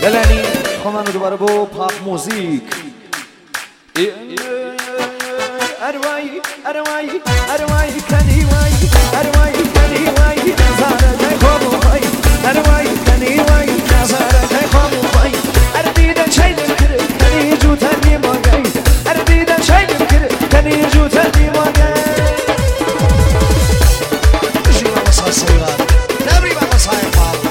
بلنی خواهم دوباره با پاپ موزیک اروای اروای اروای کنی وای اروای کنی وای نظاره خواب وای اروای کنی وای نظاره خواب وای اردیدن شاید کرد کنی جو تنی ماگی اردیدن شاید کرد کنی جو تنی ماگی شیما مساسیار نبری با مسای پاپ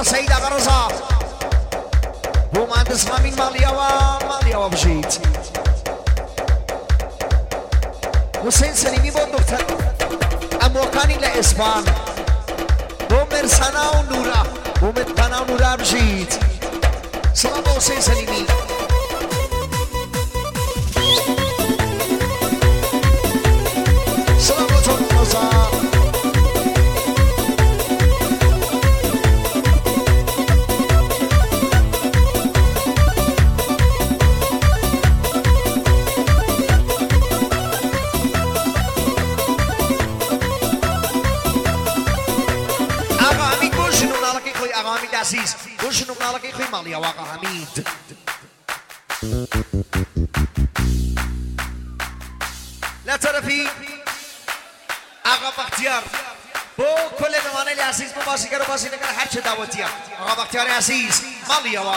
سعيد أغرزا بو مهندس مامين ماليوا بجيت حسين سليمي بو دكتور أموكاني لإسبان بو مرسانا ونورا بو متقانا ونورا بجيت سلام بو حسين سليمي سلام بو تونوزا عزيز وش نقولك يا اخوي ماليا واقع حميد لا ترى في اغا بختيار بو كل نوانه العزيز مباشر كرو باسي نكر حرش دعوتيا اغا بختيار عزيز ماليا واقع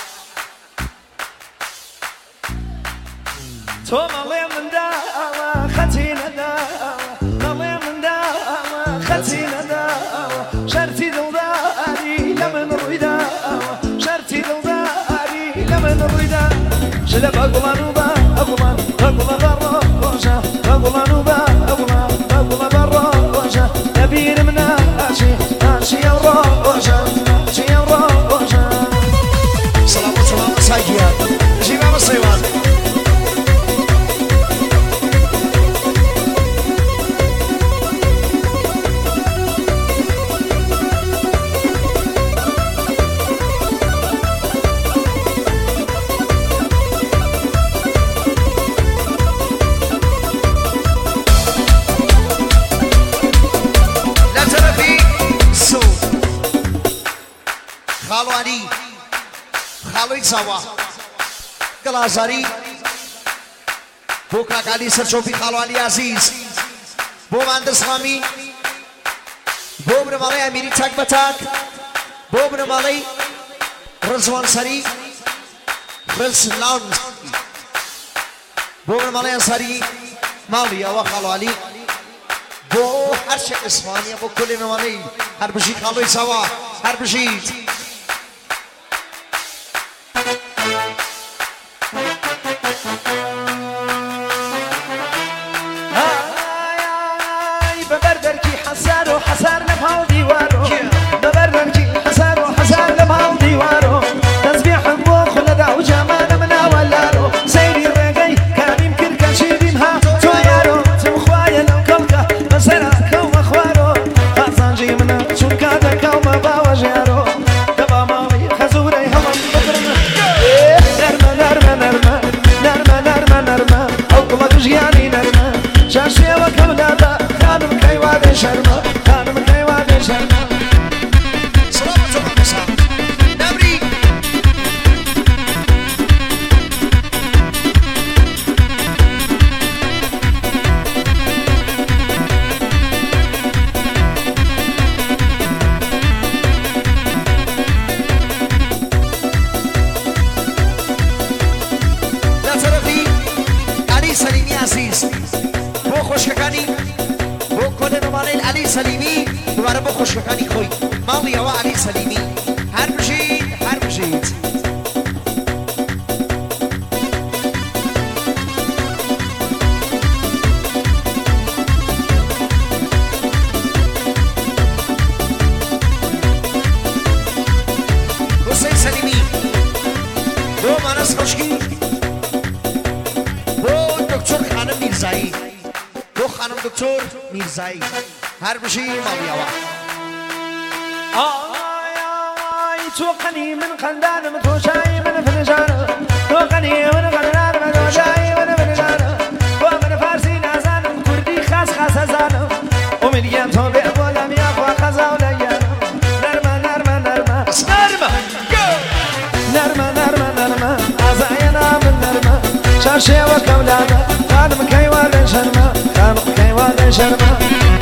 تو مالي من داوا ختينا داوا مالي من داوا ختينا داوا شرتي دوداري لمن رويدا شرتي دوداري لمن رويدا شلب اقولانو با اقولان بالروجا اقولانو با اقولان بالروجا نبير منا اشي يا روجا اشي يا روجا سلام ساجيا جيبا مصيوان خالوی سوا کلاساری بوکا کالی سرچوبی خالو علی عزیز بو مهندس خامی بو برمالی امیری تک بتک بو برمالی رزوان سری رزلان بو برمالی انصاری مالیا و خالو علی بو هر شک اسفانیا بو کلی نمالی هر بشید خالوی سوا هر بشید حسار لبهاو ديوارو ببرنكي حسار وحسار لبهاو ديوارو تسبيح بوخ لدع وجمال منا ولارو سيري الرقي كان يمكن كشيدينها تويارو تمخوايا لو كلكه مسرا كوم اخوارو خاصانجي منا شون كادا كوم باوجارو دبا ماوي خزوري هم بطرنا نرمى نرمى نرمى نرمى نرمى نرمى او قلت جياني نرمى شاشي وكولادا خانم كيوادي شرمى سليمي دوباره با خوشگانی خوی مالیا و علی سلیمی هر بجید حسین سلیمی دو مانس خوشگی دو دکتر خانم میرزایی دو خانم دکتر میرزایی هر بشي ماليا توقني من قندان متوشاي من فنجان توقني من قندان متوشاي من فنجان ومن فارسي نازان كردي خاص زان ومن يم توبي ولم يقوى خزا وليان نرمى نرمى نرمى نرمى نرمى نرمى عزاينا من نرمى شاشي وكولانا خانم كيوان شرمى خانم كيوان شرمى